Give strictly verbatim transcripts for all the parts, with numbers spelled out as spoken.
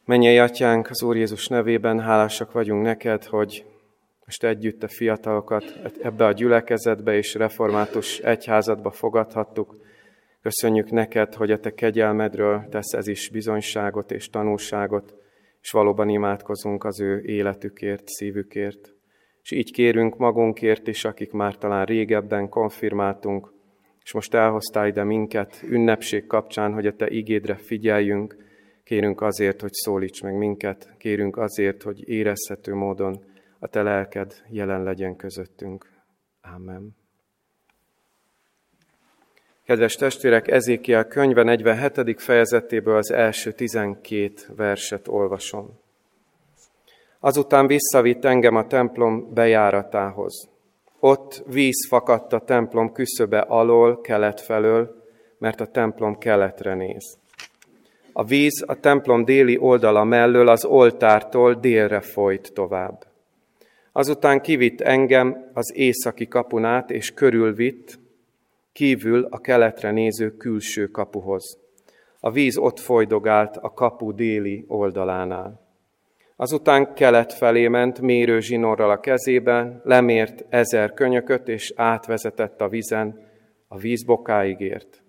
Mennyei Atyánk, az Úr Jézus nevében hálásak vagyunk neked, hogy most együtt a fiatalokat ebbe a gyülekezetbe és református egyházadba fogadhattuk. Köszönjük neked, hogy a te kegyelmedről tesz ez is bizonyságot és tanúságot, és valóban imádkozunk az ő életükért, szívükért. És így kérünk magunkért is, akik már talán régebben konfirmáltunk, és most elhoztál ide minket ünnepség kapcsán, hogy a te igédre figyeljünk. Kérünk azért, hogy szólíts meg minket, kérünk azért, hogy érezhető módon a te lelked jelen legyen közöttünk. Ámen. Kedves testvérek, Ezékiel könyve negyvenhetedik fejezetéből az első tizenkét verset olvasom. Azután visszavitt engem a templom bejáratához. Ott víz fakadt a templom küszöbe alól, kelet felől, mert a templom keletre néz. A víz a templom déli oldala mellől az oltártól délre folyt tovább. Azután kivitt engem az északi kapun át, és körülvitt, kívül a keletre néző külső kapuhoz. A víz ott folydogált a kapu déli oldalánál. Azután kelet felé ment mérő zsinórral a kezében, lemért ezer könyököt, és átvezetett a vízen, a víz bokáig ért.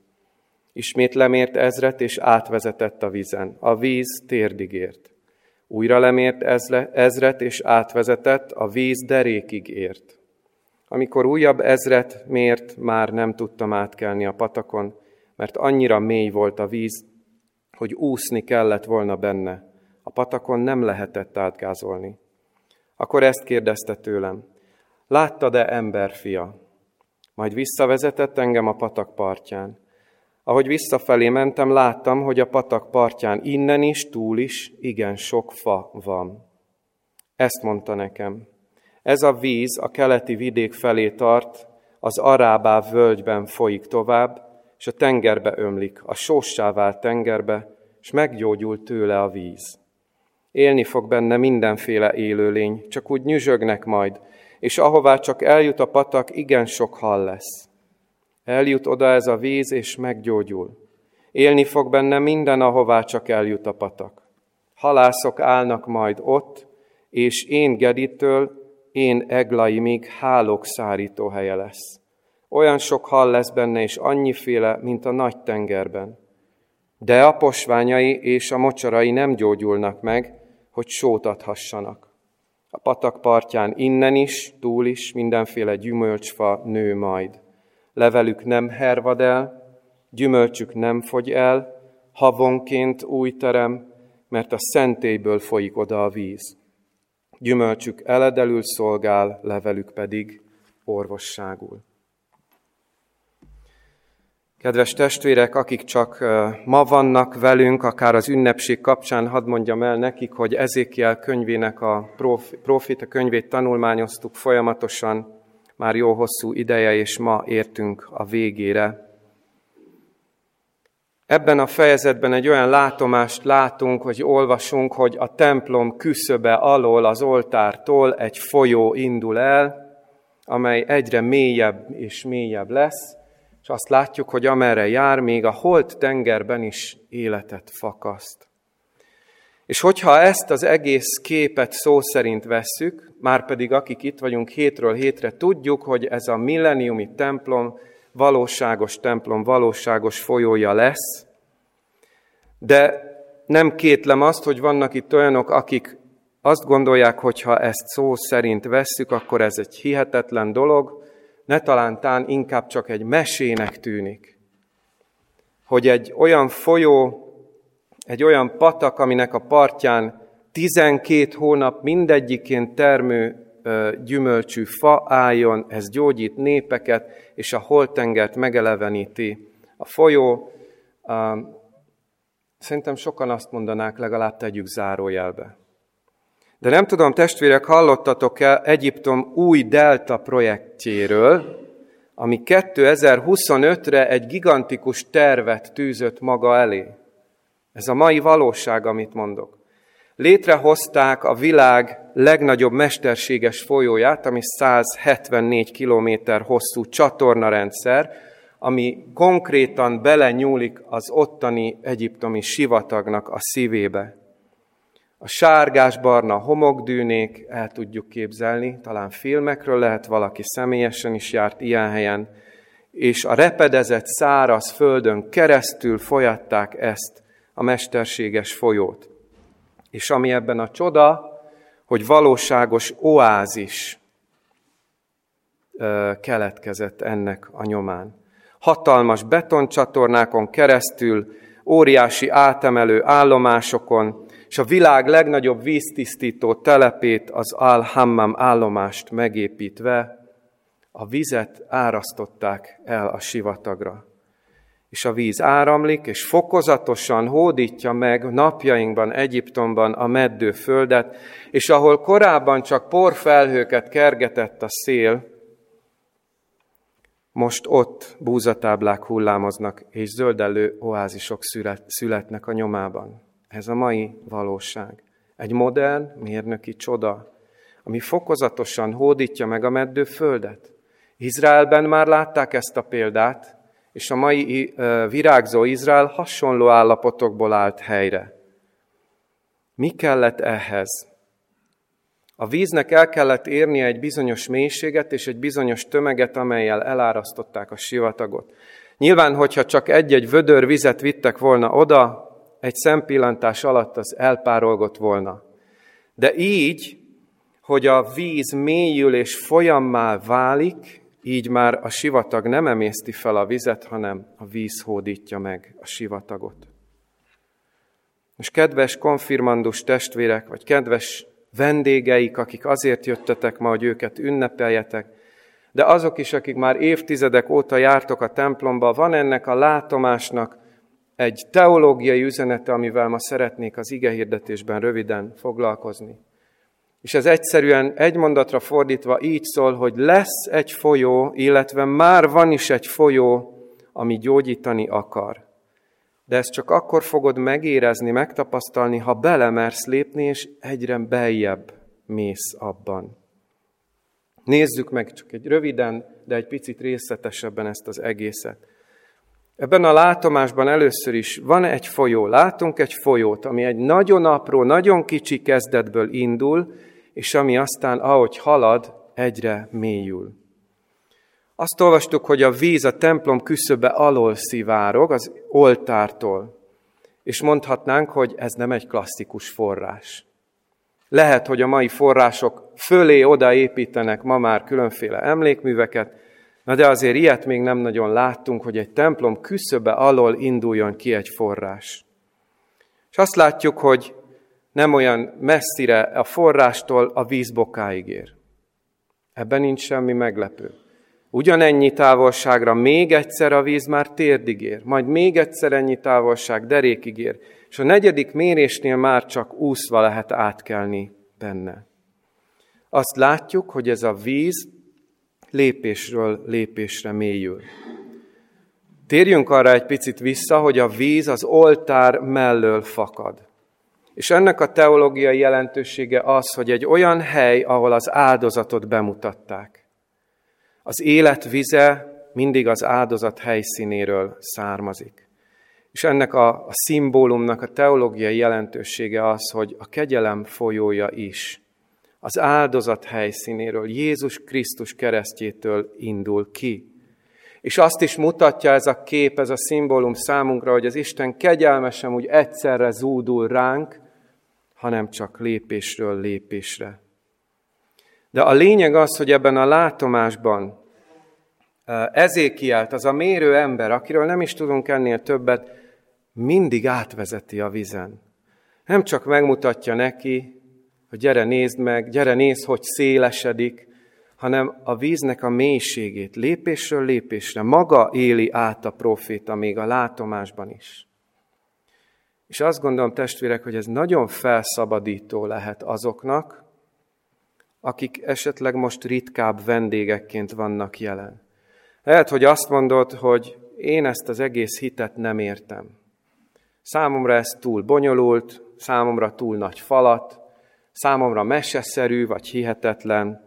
Ismét lemért ezret, és átvezetett a vízen. A víz térdig ért. Újra lemért ezle, ezret, és átvezetett, a víz derékig ért. Amikor újabb ezret mért, már nem tudtam átkelni a patakon, mert annyira mély volt a víz, hogy úszni kellett volna benne. A patakon nem lehetett átgázolni. Akkor ezt kérdezte tőlem: láttad-e emberfia? Majd visszavezetett engem a patak partján. Ahogy visszafelé mentem, láttam, hogy a patak partján innen is, túl is igen sok fa van. Ezt mondta nekem: ez a víz a keleti vidék felé tart, az Arábá völgyben folyik tovább, és a tengerbe ömlik, a sóssá vált tengerbe, és meggyógyult tőle a víz. Élni fog benne mindenféle élőlény, csak úgy nyüzsögnek majd, és ahová csak eljut a patak, igen sok hal lesz. Eljut oda ez a víz, és meggyógyul. Élni fog benne minden, ahová csak eljut a patak. Halászok állnak majd ott, és én Geditől, én Eglaimig hálók szárító helye lesz. Olyan sok hal lesz benne, és annyiféle, mint a nagy tengerben. De a posványai és a mocsarai nem gyógyulnak meg, hogy sót adhassanak. A patak partján innen is, túl is mindenféle gyümölcsfa nő majd. Levelük nem hervad el, gyümölcsük nem fogy el, havonként új terem, mert a szentélyből folyik oda a víz. Gyümölcsük eledelül szolgál, levelük pedig orvosságul. Kedves testvérek, akik csak ma vannak velünk, akár az ünnepség kapcsán, hadd mondjam el nekik, hogy Ezékiel könyvének a próféta könyvét tanulmányoztuk folyamatosan, már jó hosszú ideje, és ma értünk a végére. Ebben a fejezetben egy olyan látomást látunk, hogy olvasunk, hogy a templom küszöbe alól, az oltártól egy folyó indul el, amely egyre mélyebb és mélyebb lesz, és azt látjuk, hogy amerre jár, még a holt tengerben is életet fakaszt. És hogyha ezt az egész képet szó szerint vesszük, márpedig akik itt vagyunk hétről hétre, tudjuk, hogy ez a milleniumi templom valóságos templom, valóságos folyója lesz, de nem kétlem azt, hogy vannak itt olyanok, akik azt gondolják, hogy ha ezt szó szerint vesszük, akkor ez egy hihetetlen dolog, ne talántán inkább csak egy mesének tűnik. Hogy egy olyan folyó, egy olyan patak, aminek a partján tizenkét hónap mindegyikén termő gyümölcsű fa álljon, ez gyógyít népeket, és a holttengert megeleveníti. A folyó, szerintem sokan azt mondanák, legalább tegyük zárójelbe. De nem tudom, testvérek, hallottatok-e Egyiptom új delta projektjéről, ami kétezer-huszonötre egy gigantikus tervet tűzött maga elé. Ez a mai valóság, amit mondok. Létrehozták a világ legnagyobb mesterséges folyóját, ami száz hetvennégy kilométer hosszú csatornarendszer, ami konkrétan belenyúlik az ottani egyiptomi sivatagnak a szívébe. A sárgás-barna homokdűnék, el tudjuk képzelni, talán filmekről lehet, valaki személyesen is járt ilyen helyen, és a repedezett száraz földön keresztül folyatták ezt a mesterséges folyót. És ami ebben a csoda, hogy valóságos oázis keletkezett ennek a nyomán. Hatalmas betoncsatornákon keresztül, óriási átemelő állomásokon, és a világ legnagyobb víztisztító telepét, az Al-Hammam állomást megépítve, a vizet árasztották el a sivatagra. És a víz áramlik, és fokozatosan hódítja meg napjainkban, Egyiptomban a meddő földet, és ahol korábban csak porfelhőket kergetett a szél, most ott búzatáblák hullámoznak, és zöldellő oázisok születnek a nyomában. Ez a mai valóság. Egy modern mérnöki csoda, ami fokozatosan hódítja meg a meddő földet. Izraelben már látták ezt a példát, és a mai virágzó Izrael hasonló állapotokból állt helyre. Mi kellett ehhez? A víznek el kellett érnie egy bizonyos mélységet és egy bizonyos tömeget, amellyel elárasztották a sivatagot. Nyilván, hogyha csak egy-egy vödör vizet vittek volna oda, egy szempillantás alatt az elpárolgott volna. De így, hogy a víz mélyül és folyammá válik, így már a sivatag nem emészti fel a vizet, hanem a víz hódítja meg a sivatagot. Most kedves konfirmandus testvérek, vagy kedves vendégeik, akik azért jöttetek ma, hogy őket ünnepeljetek, de azok is, akik már évtizedek óta jártok a templomba, van ennek a látomásnak egy teológiai üzenete, amivel ma szeretnék az igehirdetésben röviden foglalkozni. És ez egyszerűen egy mondatra fordítva így szól, hogy lesz egy folyó, illetve már van is egy folyó, ami gyógyítani akar. De ezt csak akkor fogod megérezni, megtapasztalni, ha belemersz lépni, és egyre beljebb mész abban. Nézzük meg csak egy röviden, de egy picit részletesebben ezt az egészet. Ebben a látomásban először is van egy folyó, látunk egy folyót, ami egy nagyon apró, nagyon kicsi kezdetből indul, és ami aztán, ahogy halad, egyre mélyül. Azt olvastuk, hogy a víz a templom küszöbe alól szivárog, az oltártól. És mondhatnánk, hogy ez nem egy klasszikus forrás. Lehet, hogy a mai források fölé oda építenek ma már különféle emlékműveket, na de azért ilyet még nem nagyon láttunk, hogy egy templom küszöbe alól induljon ki egy forrás. És azt látjuk, hogy nem olyan messzire a forrástól a víz bokáig ér. Ebben nincs semmi meglepő. Ugyanennyi távolságra még egyszer a víz már térdig ér, majd még egyszer ennyi távolság derékig ér, és a negyedik mérésnél már csak úszva lehet átkelni benne. Azt látjuk, hogy ez a víz lépésről lépésre mélyül. Térjünk arra egy picit vissza, hogy a víz az oltár mellől fakad. És ennek a teológiai jelentősége az, hogy egy olyan hely, ahol az áldozatot bemutatták. Az élet vize mindig az áldozat helyszínéről származik. És ennek a, a szimbólumnak a teológiai jelentősége az, hogy a kegyelem folyója is az áldozat helyszínéről, Jézus Krisztus keresztjétől indul ki. És azt is mutatja ez a kép, ez a szimbólum számunkra, hogy az Isten kegyelme sem úgy egyszerre zúdul ránk, hanem csak lépésről lépésre. De a lényeg az, hogy ebben a látomásban Ezékielt, az a mérő ember, akiről nem is tudunk ennél többet, mindig átvezeti a vizen. Nem csak megmutatja neki, hogy gyere nézd meg, gyere nézd, hogy szélesedik, hanem a víznek a mélységét lépésről lépésre maga éli át a próféta még a látomásban is. És azt gondolom, testvérek, hogy ez nagyon felszabadító lehet azoknak, akik esetleg most ritkább vendégekként vannak jelen. Lehet, hogy azt mondod, hogy én ezt az egész hitet nem értem. Számomra ez túl bonyolult, számomra túl nagy falat, számomra meseszerű vagy hihetetlen.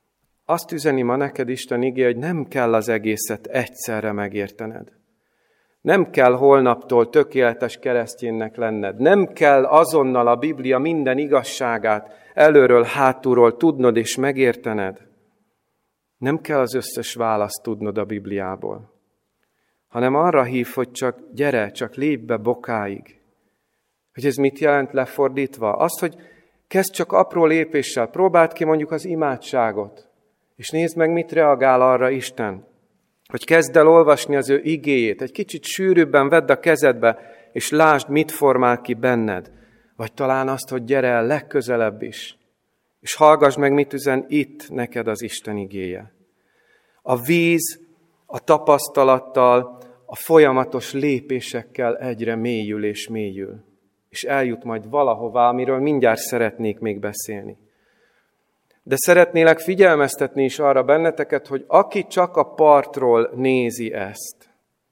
Azt üzeni ma neked Isten igéje, hogy nem kell az egészet egyszerre megértened. Nem kell holnaptól tökéletes kereszténynek lenned. Nem kell azonnal a Biblia minden igazságát előről, hátulról tudnod és megértened. Nem kell az összes választ tudnod a Bibliából, hanem arra hív, hogy csak gyere, csak lépj be bokáig. Hogy ez mit jelent lefordítva? Azt, hogy kezd csak apró lépéssel, próbáld ki mondjuk az imádságot, és nézd meg, mit reagál arra Isten. Hogy kezd el olvasni az ő igéjét, egy kicsit sűrűbben vedd a kezedbe, és lásd, mit formál ki benned. Vagy talán azt, hogy gyere el legközelebb is, és hallgass meg, mit üzen itt neked az Isten igéje. A víz a tapasztalattal, a folyamatos lépésekkel egyre mélyül és mélyül. És eljut majd valahová, amiről mindjárt szeretnék még beszélni. De szeretnélek figyelmeztetni is arra benneteket, hogy aki csak a partról nézi ezt,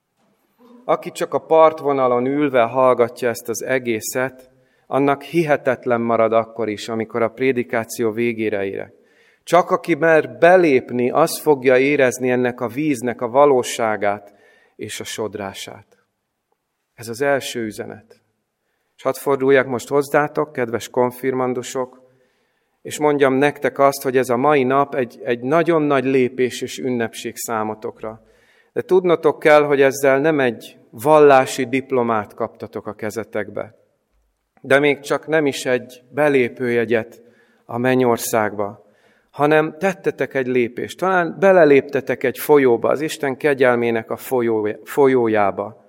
aki csak a partvonalon ülve hallgatja ezt az egészet, annak hihetetlen marad akkor is, amikor a prédikáció végére érek. Csak aki mer belépni, az fogja érezni ennek a víznek a valóságát és a sodrását. Ez az első üzenet. És hadd forduljak most hozzátok, kedves konfirmandusok, és mondjam nektek azt, hogy ez a mai nap egy, egy nagyon nagy lépés és ünnepség számotokra. De tudnotok kell, hogy ezzel nem egy vallási diplomát kaptatok a kezetekbe, de még csak nem is egy belépőjegyet a mennyországba, hanem tettetek egy lépést. Talán beleléptetek egy folyóba, az Isten kegyelmének a folyó, folyójába.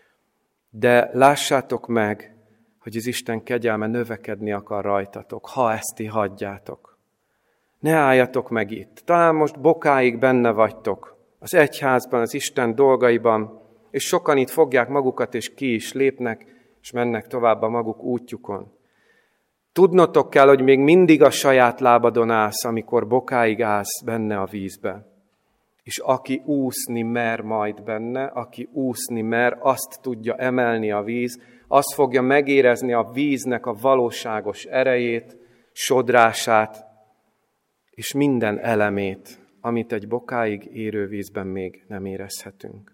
De lássátok meg, hogy az Isten kegyelme növekedni akar rajtatok, ha ezt ti hagyjátok. Ne álljatok meg itt. Talán most bokáig benne vagytok az egyházban, az Isten dolgaiban, és sokan itt fogják magukat, és ki is lépnek, és mennek tovább a maguk útjukon. Tudnotok kell, hogy még mindig a saját lábadon állsz, amikor bokáig állsz benne a vízbe. És aki úszni mer majd benne, aki úszni mer, azt tudja emelni a víz, azt fogja megérezni a víznek a valóságos erejét, sodrását, és minden elemét, amit egy bokáig érő vízben még nem érezhetünk.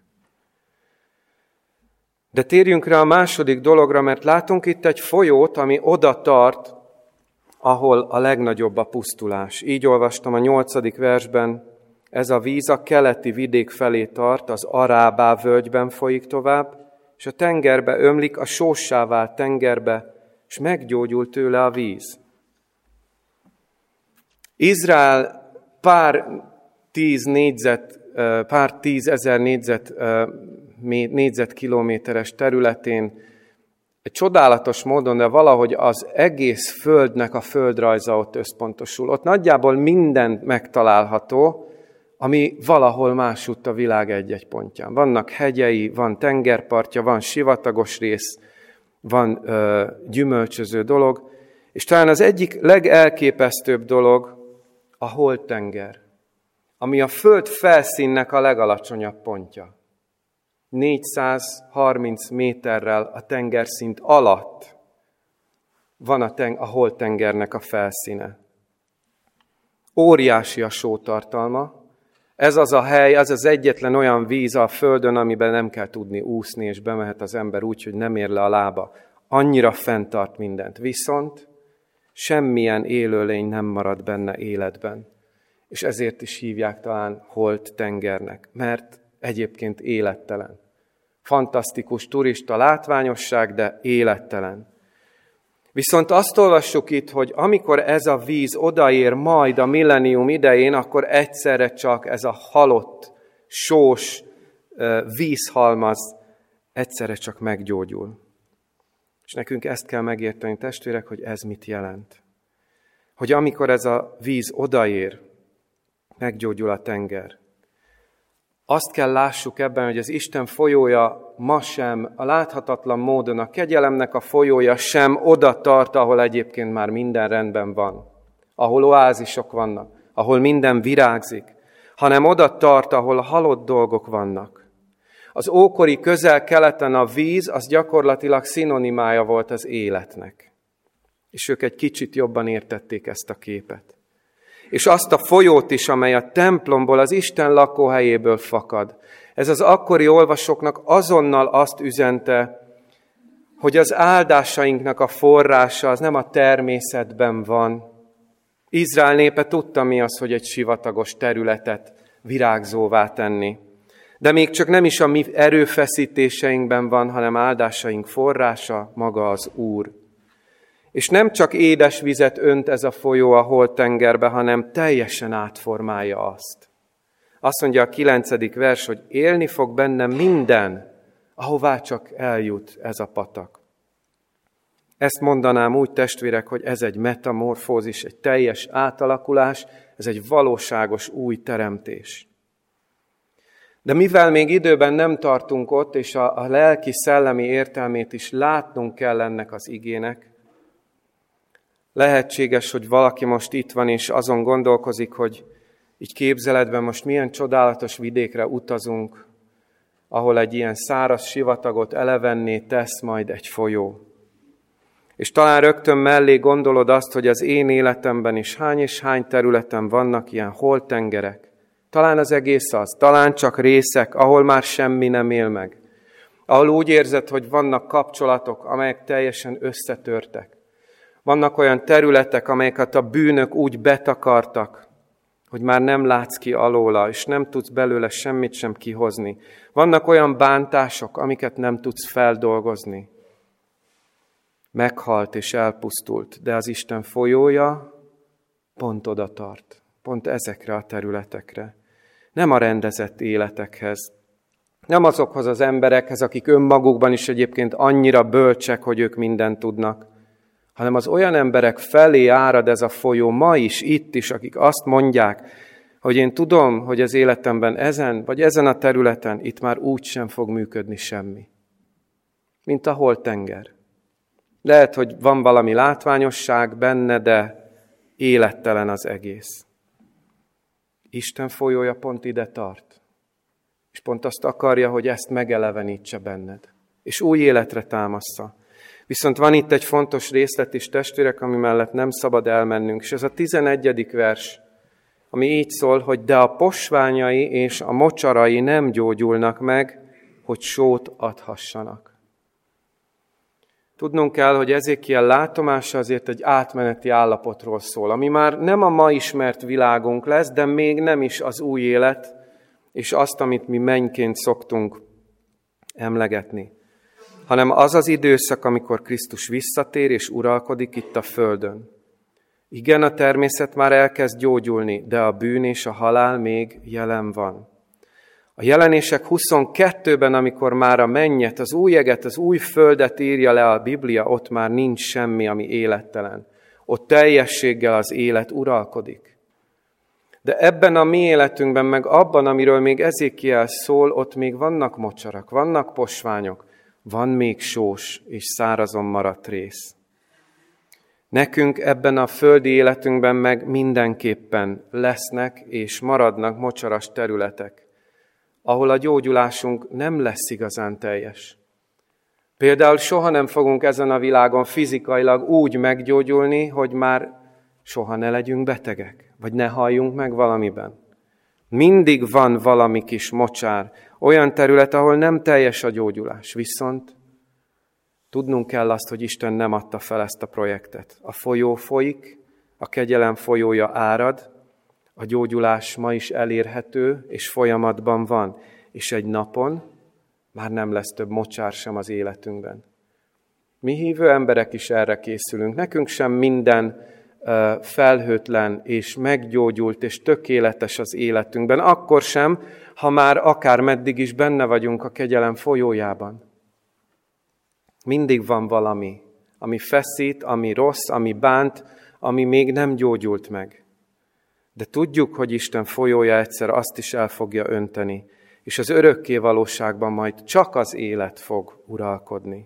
De térjünk rá a második dologra, mert látunk itt egy folyót, ami oda tart, ahol a legnagyobb a pusztulás. Így olvastam a nyolcadik versben, ez a víz a keleti vidék felé tart, az Arábá völgyben folyik tovább, és a tengerbe ömlik, a sóssá vált tengerbe, és meggyógyul tőle a víz. Izrael pár tíz négyzet, pár tízezer négyzet, négyzetkilométeres területén egy csodálatos módon, de valahogy az egész földnek a földrajza ott összpontosul. Ott nagyjából minden megtalálható, ami valahol másutt a világ egy-egy pontján. Vannak hegyei, van tengerpartja, van sivatagos rész, van ö, gyümölcsöző dolog, és talán az egyik legelképesztőbb dolog a Holdtenger, ami a föld felszínnek a legalacsonyabb pontja. négyszázharminc méterrel a tengerszint alatt van a, ten- a Holdtengernek a felszíne. Óriási a sótartalma. Ez az a hely, ez az egyetlen olyan víz a földön, amiben nem kell tudni úszni, és bemehet az ember úgy, hogy nem ér le a lába. Annyira fenntart mindent. Viszont semmilyen élőlény nem marad benne életben. És ezért is hívják talán Holdtengernek, mert egyébként élettelen. Fantasztikus turista látványosság, de élettelen. Viszont azt olvassuk itt, hogy amikor ez a víz odaér majd a millennium idején, akkor egyszerre csak ez a halott, sós vízhalmaz egyszerre csak meggyógyul. És nekünk ezt kell megérteni, testvérek, hogy ez mit jelent. Hogy amikor ez a víz odaér, meggyógyul a tenger. Azt kell lássuk ebben, hogy az Isten folyója ma sem, a láthatatlan módon a kegyelemnek a folyója sem oda tart, ahol egyébként már minden rendben van. Ahol oázisok vannak, ahol minden virágzik, hanem oda tart, ahol a halott dolgok vannak. Az ókori közel-keleten a víz, az gyakorlatilag szinonimája volt az életnek. És ők egy kicsit jobban értették ezt a képet. És azt a folyót is, amely a templomból, az Isten lakóhelyéből fakad. Ez az akkori olvasóknak azonnal azt üzente, hogy az áldásainknak a forrása az nem a természetben van. Izrael népe tudta, mi az, hogy egy sivatagos területet virágzóvá tenni. De még csak nem is a mi erőfeszítéseinkben van, hanem áldásaink forrása maga az Úr. És nem csak édes vizet önt ez a folyó a holtengerbe, hanem teljesen átformálja azt. Azt mondja a kilencedik vers, hogy élni fog benne minden, ahová csak eljut ez a patak. Ezt mondanám úgy, testvérek, hogy ez egy metamorfózis, egy teljes átalakulás, ez egy valóságos új teremtés. De mivel még időben nem tartunk ott, és a, a lelki-szellemi értelmét is látnunk kell ennek az igének, lehetséges, hogy valaki most itt van, és azon gondolkozik, hogy így képzeletben most milyen csodálatos vidékre utazunk, ahol egy ilyen száraz sivatagot elevenné tesz majd egy folyó. És talán rögtön mellé gondolod azt, hogy az én életemben is hány és hány területen vannak ilyen holtengerek. Talán az egész az, talán csak részek, ahol már semmi nem él meg. Ahol úgy érzed, hogy vannak kapcsolatok, amelyek teljesen összetörtek. Vannak olyan területek, amelyeket a bűnök úgy betakartak, hogy már nem látsz ki alóla, és nem tudsz belőle semmit sem kihozni. Vannak olyan bántások, amiket nem tudsz feldolgozni. Meghalt és elpusztult, de az Isten folyója pont oda tart, pont ezekre a területekre. Nem a rendezett életekhez, nem azokhoz az emberekhez, akik önmagukban is egyébként annyira bölcsek, hogy ők mindent tudnak, hanem az olyan emberek felé árad ez a folyó ma is, itt is, akik azt mondják, hogy én tudom, hogy az életemben ezen, vagy ezen a területen itt már úgy sem fog működni semmi. Mint a holtenger. Lehet, hogy van valami látványosság benne, de élettelen az egész. Isten folyója pont ide tart. És pont azt akarja, hogy ezt megelevenítse benned. És új életre támassza. Viszont van itt egy fontos részlet is, testvérek, ami mellett nem szabad elmennünk. És ez a tizenegyedik vers, ami így szól, hogy de a posványai és a mocsarai nem gyógyulnak meg, hogy sót adhassanak. Tudnunk kell, hogy Ezékiel látomása azért egy átmeneti állapotról szól, ami már nem a ma ismert világunk lesz, de még nem is az új élet, és azt, amit mi mennyként szoktunk emlegetni, hanem az az időszak, amikor Krisztus visszatér és uralkodik itt a földön. Igen, a természet már elkezd gyógyulni, de a bűn és a halál még jelen van. A Jelenések huszonkettőben, amikor már a mennyet, az új eget, az új földet írja le a Biblia, ott már nincs semmi, ami élettelen. Ott teljességgel az élet uralkodik. De ebben a mi életünkben, meg abban, amiről még Ezékiel szól, ott még vannak mocsarak, vannak posványok, van még sós és szárazon maradt rész. Nekünk ebben a földi életünkben meg mindenképpen lesznek és maradnak mocsaras területek, ahol a gyógyulásunk nem lesz igazán teljes. Például soha nem fogunk ezen a világon fizikailag úgy meggyógyulni, hogy már soha ne legyünk betegek, vagy ne halljunk meg valamiben. Mindig van valami kis mocsár, olyan terület, ahol nem teljes a gyógyulás, viszont tudnunk kell azt, hogy Isten nem adta fel ezt a projektet. A folyó folyik, a kegyelem folyója árad, a gyógyulás ma is elérhető, és folyamatban van, és egy napon már nem lesz több mocsár sem az életünkben. Mi hívő emberek is erre készülünk. Nekünk sem minden uh, felhőtlen és meggyógyult és tökéletes az életünkben. Akkor sem, ha már akár meddig is benne vagyunk a kegyelem folyójában. Mindig van valami, ami feszít, ami rossz, ami bánt, ami még nem gyógyult meg. De tudjuk, hogy Isten folyója egyszer azt is el fogja önteni, és az örökké valóságban majd csak az élet fog uralkodni.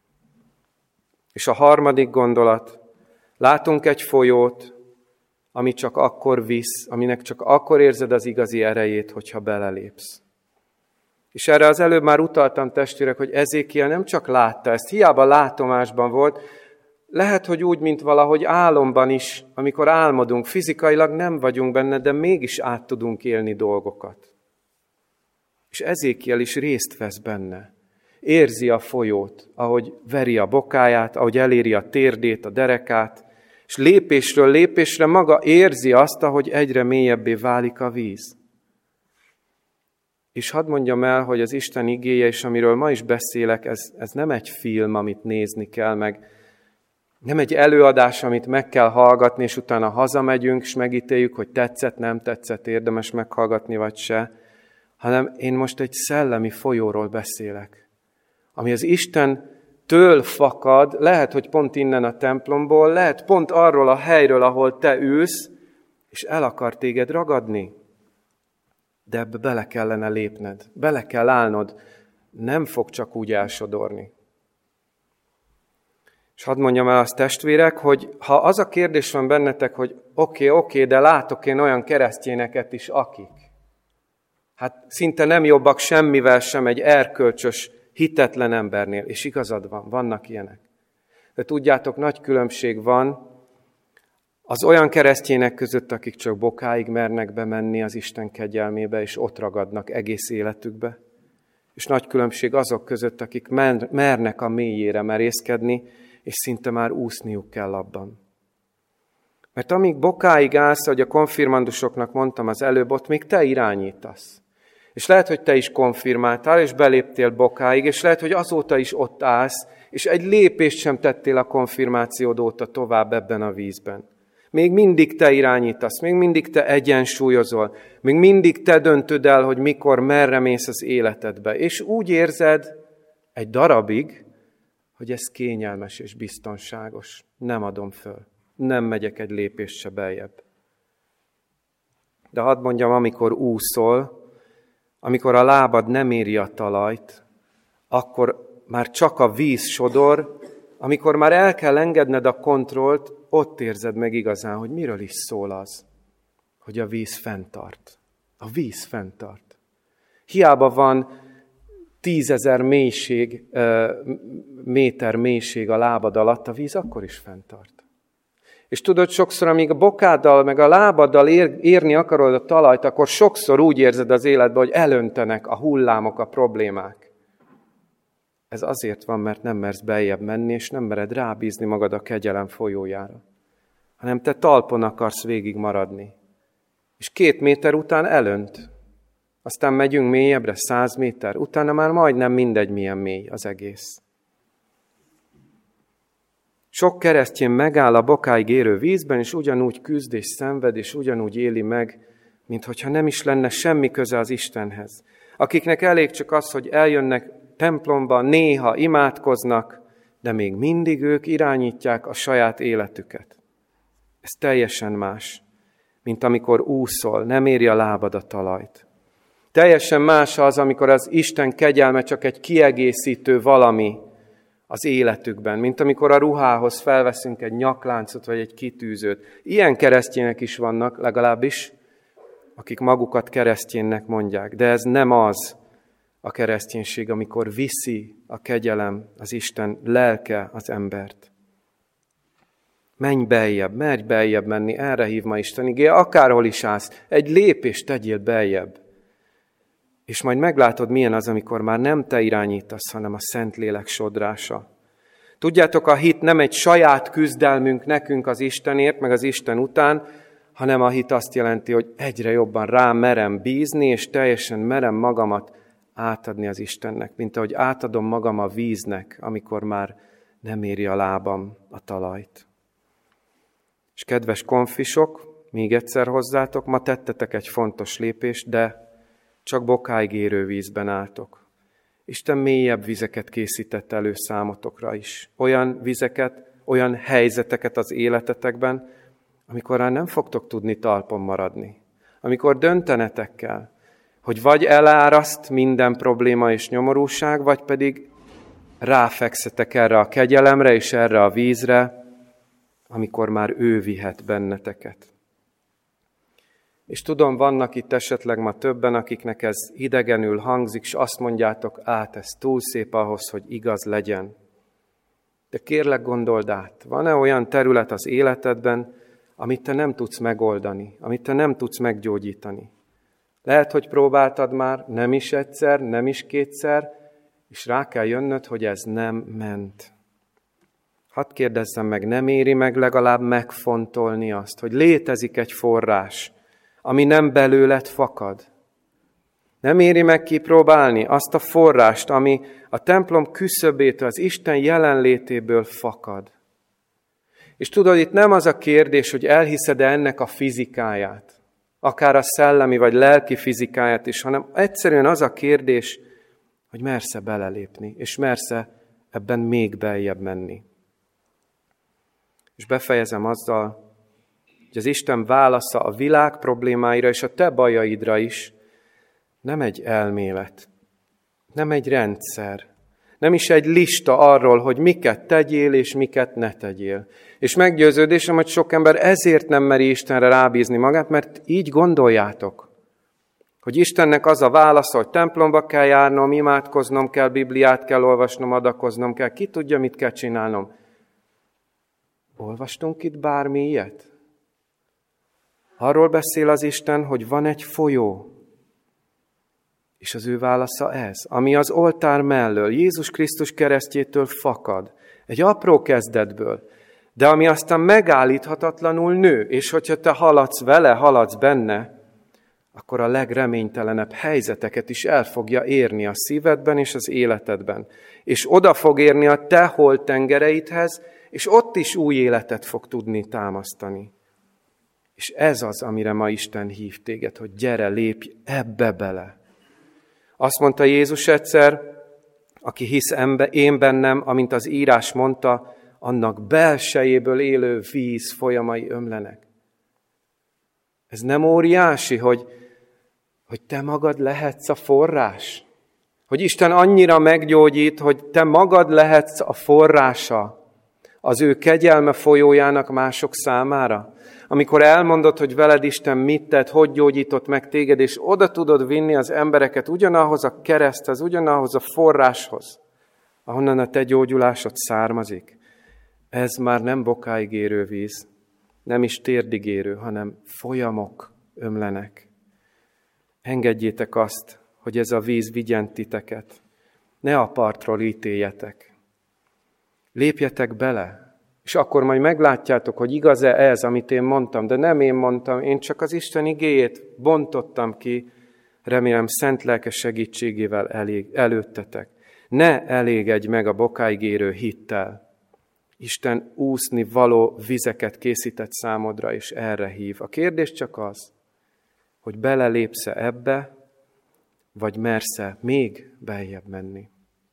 És a harmadik gondolat, látunk egy folyót, ami csak akkor visz, aminek csak akkor érzed az igazi erejét, hogyha belelépsz. És erre az előbb már utaltam, testvérek, hogy Ezékiel nem csak látta ezt, hiába látomásban volt, lehet, hogy úgy, mint valahogy álomban is, amikor álmodunk, fizikailag nem vagyunk benne, de mégis át tudunk élni dolgokat. És Ezékiel is részt vesz benne. Érzi a folyót, ahogy veri a bokáját, ahogy eléri a térdét, a derekát, és lépésről lépésre maga érzi azt, ahogy egyre mélyebbé válik a víz. És hadd mondjam el, hogy az Isten igéje, és amiről ma is beszélek, ez, ez nem egy film, amit nézni kell, meg nem egy előadás, amit meg kell hallgatni, és utána hazamegyünk, és megítéljük, hogy tetszett, nem tetszett, érdemes meghallgatni, vagy se, hanem én most egy szellemi folyóról beszélek, ami az Istentől fakad, lehet, hogy pont innen a templomból, lehet pont arról a helyről, ahol te ülsz, és el akar téged ragadni. De ebbe bele kellene lépned, bele kell állnod, nem fog csak úgy elsodorni. És hadd mondjam el azt, testvérek, hogy ha az a kérdés van bennetek, hogy oké, okay, oké, okay, de látok én olyan keresztényeket is, akik. Hát szinte nem jobbak semmivel sem egy erkölcsös, hitetlen embernél. És igazad van, vannak ilyenek. De tudjátok, nagy különbség van az olyan keresztények között, akik csak bokáig mernek bemenni az Isten kegyelmébe, és ott ragadnak egész életükbe. És nagy különbség azok között, akik mernek a mélyére merészkedni, és szinte már úszniuk kell abban. Mert amíg bokáig állsz, ahogy a konfirmandusoknak mondtam az előbb, ott még te irányítasz. És lehet, hogy te is konfirmáltál, és beléptél bokáig, és lehet, hogy azóta is ott állsz, és egy lépést sem tettél a konfirmációd óta tovább ebben a vízben. Még mindig te irányítasz, még mindig te egyensúlyozol, még mindig te döntöd el, hogy mikor, merre mész az életedbe. És úgy érzed egy darabig, hogy ez kényelmes és biztonságos. Nem adom föl. Nem megyek egy lépést se beljebb. De hadd mondjam, amikor úszol, amikor a lábad nem éri a talajt, akkor már csak a víz sodor, amikor már el kell engedned a kontrollt, ott érzed meg igazán, hogy miről is szól az, hogy a víz fenntart. A víz fenntart. Hiába van tízezer mélység, méter mélység a lábad alatt, a víz akkor is fenntart. És tudod, sokszor, amíg a bokáddal, meg a lábaddal ér, érni akarod a talajt, akkor sokszor úgy érzed az életben, hogy elöntenek a hullámok, a problémák. Ez azért van, mert nem mersz beljebb menni, és nem mered rábízni magad a kegyelem folyójára, hanem te talpon akarsz végig maradni. És két méter után elönt. Aztán megyünk mélyebbre, száz méter, utána már majdnem mindegy, milyen mély az egész. Sok keresztény megáll a bokáig érő vízben, és ugyanúgy küzd és szenved, és ugyanúgy éli meg, minthogyha nem is lenne semmi köze az Istenhez. Akiknek elég csak az, hogy eljönnek templomba, néha imádkoznak, de még mindig ők irányítják a saját életüket. Ez teljesen más, mint amikor úszol, nem éri a lábad a talajt. Teljesen más az, amikor az Isten kegyelme csak egy kiegészítő valami az életükben, mint amikor a ruhához felveszünk egy nyakláncot vagy egy kitűzőt. Ilyen keresztények is vannak, legalábbis, akik magukat kereszténynek mondják, de ez nem az a kereszténység, amikor viszi a kegyelem, az Isten lelke az embert. Menj beljebb, merj beljebb menni, erre hív ma Isten igéje, akárhol is állsz, egy lépést tegyél beljebb. És majd meglátod, milyen az, amikor már nem te irányítasz, hanem a Szentlélek sodrása. Tudjátok, a hit nem egy saját küzdelmünk nekünk az Istenért, meg az Isten után, hanem a hit azt jelenti, hogy egyre jobban rám merem bízni, és teljesen merem magamat átadni az Istennek, mint ahogy átadom magam a víznek, amikor már nem éri a lábam a talajt. És kedves konfisok, még egyszer hozzátok, ma tettetek egy fontos lépést, de csak bokáig érő vízben álltok. Isten mélyebb vizeket készített elő számotokra is. Olyan vizeket, olyan helyzeteket az életetekben, amikor már nem fogtok tudni talpon maradni. Amikor döntenetek kell, hogy vagy eláraszt minden probléma és nyomorúság, vagy pedig ráfekszetek erre a kegyelemre és erre a vízre, amikor már ő vihet benneteket. És tudom, vannak itt esetleg ma többen, akiknek ez idegenül hangzik, és azt mondjátok, át, ez túl szép ahhoz, hogy igaz legyen. De kérlek, gondold át, van-e olyan terület az életedben, amit te nem tudsz megoldani, amit te nem tudsz meggyógyítani? Lehet, hogy próbáltad már nem is egyszer, nem is kétszer, és rá kell jönnöd, hogy ez nem ment. Hadd kérdezzem meg, nem éri meg legalább megfontolni azt, hogy létezik egy forrás, ami nem belőled fakad? Nem éri meg kipróbálni azt a forrást, ami a templom küszöbétől, az Isten jelenlétéből fakad? És tudod, itt nem az a kérdés, hogy elhiszed-e ennek a fizikáját, akár a szellemi vagy lelki fizikáját is, hanem egyszerűen az a kérdés, hogy mersz-e belelépni, és mersz-e ebben még beljebb menni. És befejezem azzal, hogy az Isten válasza a világ problémáira és a te bajaidra is nem egy elmélet, nem egy rendszer, nem is egy lista arról, hogy miket tegyél és miket ne tegyél. És meggyőződésem, hogy sok ember ezért nem meri Istenre rábízni magát, mert így gondoljátok, hogy Istennek az a válasza, hogy templomba kell járnom, imádkoznom kell, Bibliát kell olvasnom, adakoznom kell, ki tudja, mit kell csinálnom. Olvastunk itt bármi ilyet? Arról beszél az Isten, hogy van egy folyó, és az ő válasza ez, ami az oltár mellől, Jézus Krisztus keresztjétől fakad, egy apró kezdetből, de ami aztán megállíthatatlanul nő, és hogyha te haladsz vele, haladsz benne, akkor a legreménytelenebb helyzeteket is el fogja érni a szívedben és az életedben. És oda fog érni a te holtengereidhez, és ott is új életet fog tudni támasztani. És ez az, amire ma Isten hív téged, hogy gyere, lépj ebbe bele. Azt mondta Jézus egyszer, aki hisz embe, én bennem, amint az írás mondta, annak belsejéből élő víz folyamai ömlenek. Ez nem óriási, hogy, hogy te magad lehetsz a forrás? Hogy Isten annyira meggyógyít, hogy te magad lehetsz a forrása az ő kegyelme folyójának mások számára? Amikor elmondod, hogy veled Isten mit tett, hogy gyógyított meg téged, és oda tudod vinni az embereket ugyanahoz a kereszthez, ugyanahoz a forráshoz, ahonnan a te gyógyulásod származik. Ez már nem bokáig érő víz, nem is térdig érő, hanem folyamok ömlenek. Engedjétek azt, hogy ez a víz vigyen titeket. Ne a partról ítéljetek. Lépjetek bele, és akkor majd meglátjátok, hogy igaz-e ez, amit én mondtam, de nem én mondtam, én csak az Isten igéjét bontottam ki, remélem szent lelke segítségével elég, előttetek. Ne elégedj meg a bokáig érő hittel. Isten úszni való vizeket készített számodra, és erre hív. A kérdés csak az, hogy belelépsz-e ebbe, vagy mersz-e még beljebb menni.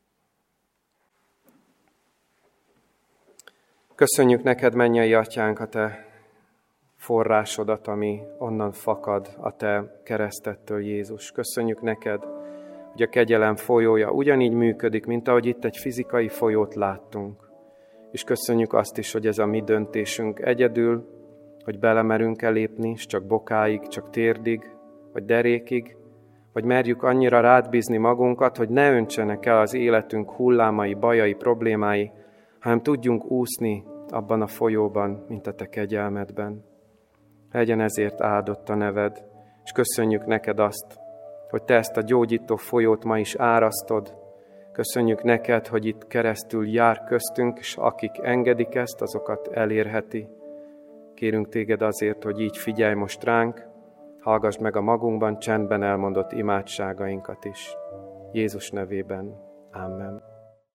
Köszönjük neked, mennyei atyánk, a te forrásodat, ami onnan fakad a te keresztettől, Jézus. Köszönjük neked, hogy a kegyelem folyója ugyanígy működik, mint ahogy itt egy fizikai folyót láttunk. És köszönjük azt is, hogy ez a mi döntésünk egyedül, hogy belemerünk elépni, és csak bokáig, csak térdig, vagy derékig, vagy merjük annyira rád bízni magunkat, hogy ne öntsenek el az életünk hullámai, bajai, problémái, hanem tudjunk úszni abban a folyóban, mint a te kegyelmedben. Legyen ezért áldott a neved, és köszönjük neked azt, hogy te ezt a gyógyító folyót ma is árasztod. Köszönjük neked, hogy itt keresztül jár köztünk, és akik engedik ezt, azokat elérheti. Kérünk téged azért, hogy így figyelj most ránk, hallgass meg a magunkban csendben elmondott imádságainkat is. Jézus nevében. Amen.